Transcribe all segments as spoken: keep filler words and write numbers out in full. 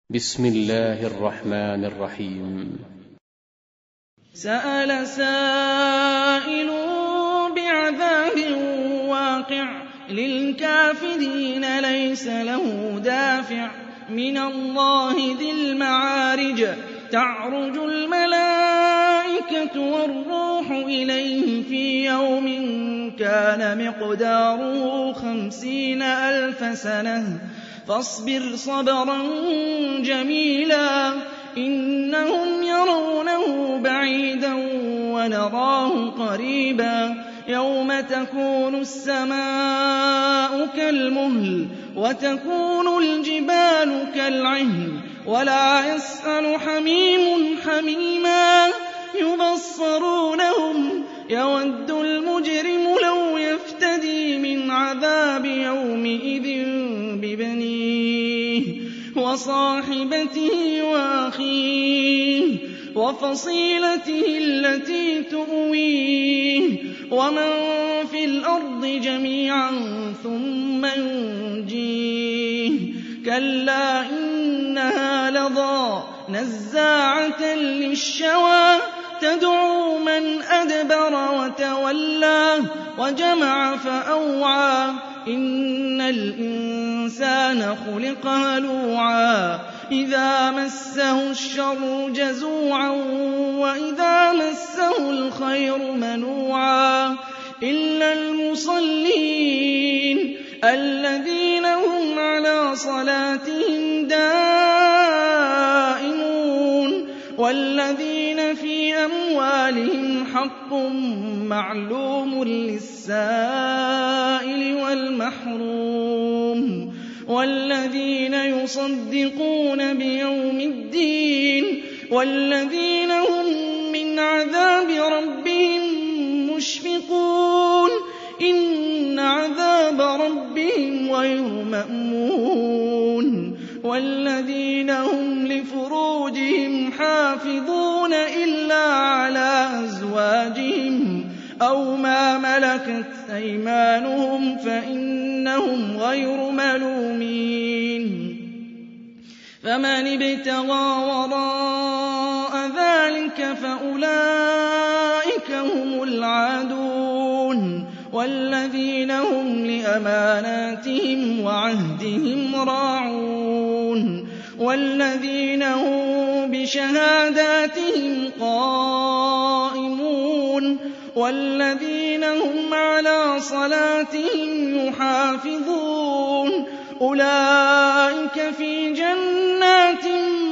بسم الله الرحمن الرحيم. سأل سائل بعذاب واقع للكافرين ليس له دافع من الله ذي المعارج تعرج الملائكة والروح إليه في يوم كان مقداره خمسين ألف سنة فاصبر صبرا جميلا إنهم يرونه بعيدا ونراه قريبا يوم تكون السماء كالمهل وتكون الجبال كالعهن ولا يسأل حميم حميما يبصرونهم يود المجرم لو يفتدي من عذاب يومئذ ببنيه وصاحبته وأخيه وفصيلته التي تؤويه ومن في الأرض جميعا ثم ينجيه كلا إنها لظى نزاعة للشوى تدعو من أدبر وتولى وجمع فأوعى إن الإنسان خلق هلوعا إذا مسه الشر جزوعا وإذا مسه الخير منوعا إلا المصلين الذين هم على صلاتهم دائمون والذين في أموالهم حق معلوم للسائل والمحروم والذين يصدقون بيوم الدين والذين هم من عذاب ربهم مشفقون إن عذاب ربهم غير مأمون والذين هم لفروجهم حافظون إلا على أزواجهم أو ما ملكت أيمانهم فإنهم غير ملومين فمن ابتغى وراء ذلك فأولئك هم العادون والذين هم لأماناتهم وعهدهم راعون والذين هم بشهاداتهم قائمون والذين هم على صلاتهم يحافظون أولئك في جنات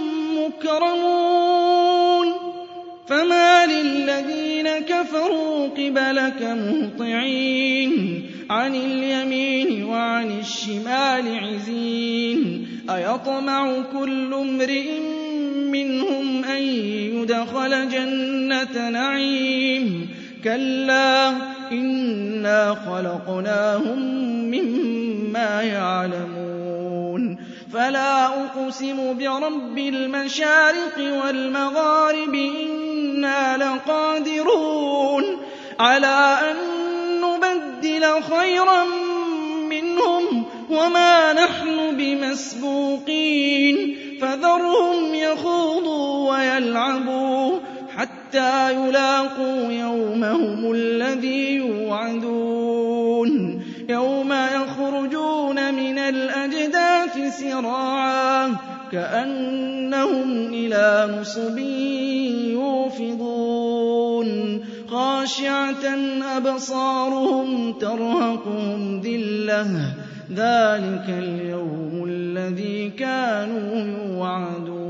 مكرمون فما للذين كفروا قبلك مهطعين عن اليمين وعن الشمال عزين أيطمع كل امرئ منهم أن يدخل جنة نعيم كلا إنا خلقناهم مما يعلمون فلا أقسم برب المشارق والمغارب إنا لقادرون على أن نبدل خيرا منهم وما نحن بمسبوقين فذرهم يخوضوا ويلعبوا حتى يلاقوا يومهم الذي يوعدون يوم يخرجون من الأجداث سراعا كأنهم إلى نصب يوفضون خاشعة أبصارهم ترهقهم ذلة ذلك اليوم الذي كانوا يوعدون